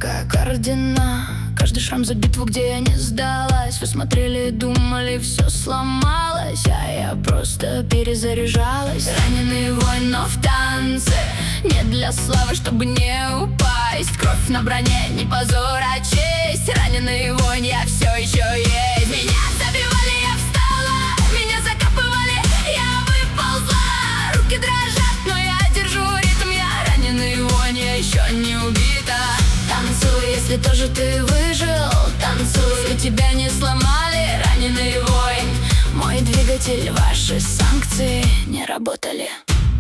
как ордена. Каждый шрам за битву, где я не сдалась. Вы смотрели, думали, все сломалось, а я просто перезаряжалась. Раненый воин, но в танце, не для славы, чтобы не упасть. Кровь на броне, не позор, а честь. Раненый воин, я все еще есть. Меня забивали, я встала, меня закапывали, я выползла. Руки дрожат, но я держу ритм. Я раненый воин, я еще не убита. Танцуй, если тоже ты выжил. Танцуй, тебя не сломали. Раненый воин, мой двигатель, ваши санкции не работали.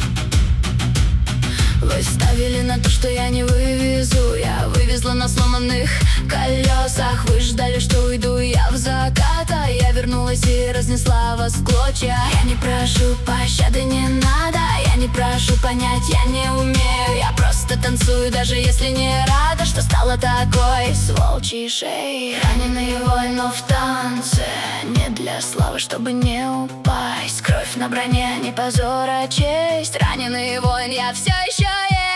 Вы ставили на то, что я не вывезу. Я вывезла на сломанных колесах. Вы ждали, что уйду я в закат, а я вернулась и разнесла вас в клочья. Я не прошу пощады, не надо. Я не прошу понять, я не умею. Я просто танцую, даже если не рада, что стала такой с волчьей шеей. Раненый воин, но в танце, не для славы, чтобы не упасть. Кровь на броне, не позор, а честь. Раненый воин, я все еще есть.